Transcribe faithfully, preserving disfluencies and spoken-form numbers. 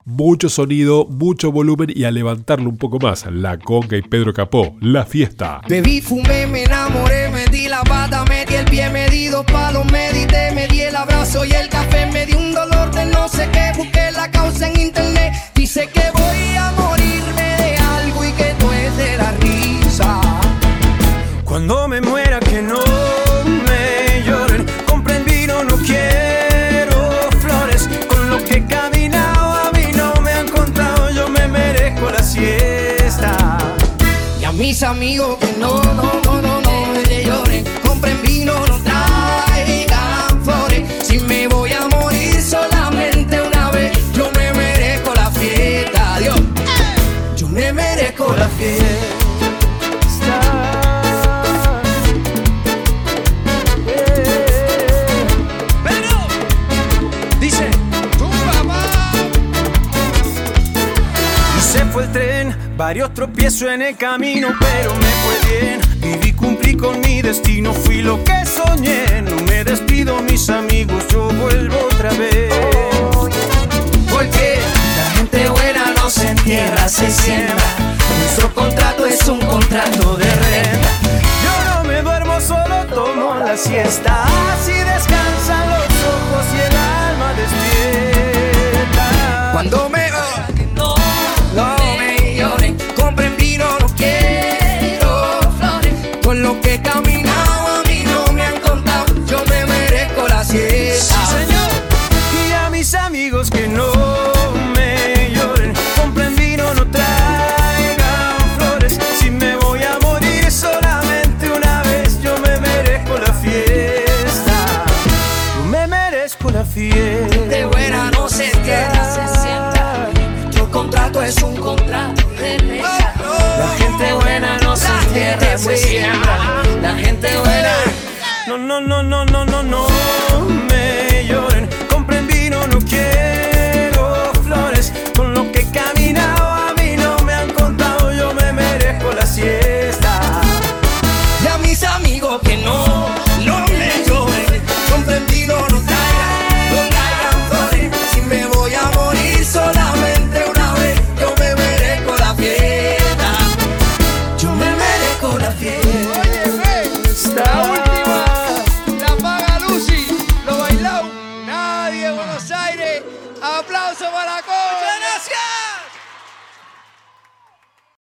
mucho sonido, mucho volumen y a levantarlo un poco más. La Conga y Pedro Capó, La Fiesta. Bebí, fumé, me enamoré, me di la pata, me di el pie, me di dos palos, medité, me di el abrazo y el café, me di un dolor de no sé qué, busqué la causa en internet, dice que voy a morirme de algo y que no es de la risa. Cuando me muera que no me lloren, compren vino, no quiero flores, con lo que he caminado a mí no me han contado, yo me merezco la siesta. Y a mis amigos que no, no, no, no, no me lloren, compren vino, no traigan flores, si me voy a morir solamente una vez, yo me merezco la fiesta, Dios, yo me merezco la fiesta. Varios tropiezos en el camino, pero me fue bien. Viví, cumplí con mi destino, fui lo que soñé. No me despido, mis amigos, yo vuelvo otra vez. Porque la gente buena no se entierra, se siembra. Nuestro contrato es un contrato de renta. Yo no me duermo, solo tomo la siesta. Así descansan los ojos y el alma despierta. Cuando me no, no me lloren, compren vino, no quiero flores. Con lo que he caminado a mí no me han contado, yo me merezco la siesta. Sí, señor. Y a mis amigos que no me lloren, compren vino, no traigan flores. Si me voy a morir solamente una vez, yo me merezco la fiesta. Yo me merezco la fiesta. De buena no se entierra, se sienta. Nuestro contrato es un contrato de renta. La gente buena no se entierra, se siembra. La gente buena no, no, no, no, no, no, no.